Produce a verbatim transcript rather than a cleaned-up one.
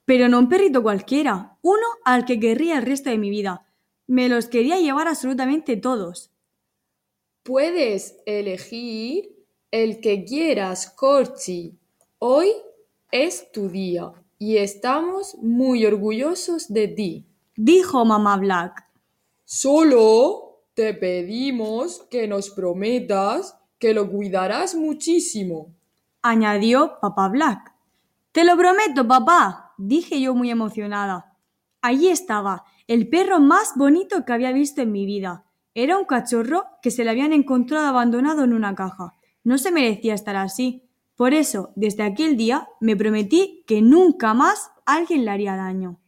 Pero no un perrito cualquiera, uno al que querría el resto de mi vida. Me los quería llevar absolutamente todos. Puedes elegir el que quieras, Corchi. Hoy es tu día y estamos muy orgullosos de ti. Dijo mamá Black. Solo te pedimos que nos prometas que lo cuidarás muchísimo. Añadió papá Black. Te lo prometo, papá, dije yo muy emocionada. Allí estaba, el perro más bonito que había visto en mi vida. Era un cachorro que se le habían encontrado abandonado en una caja. No se merecía estar así. Por eso, desde aquel día, me prometí que nunca más alguien le haría daño.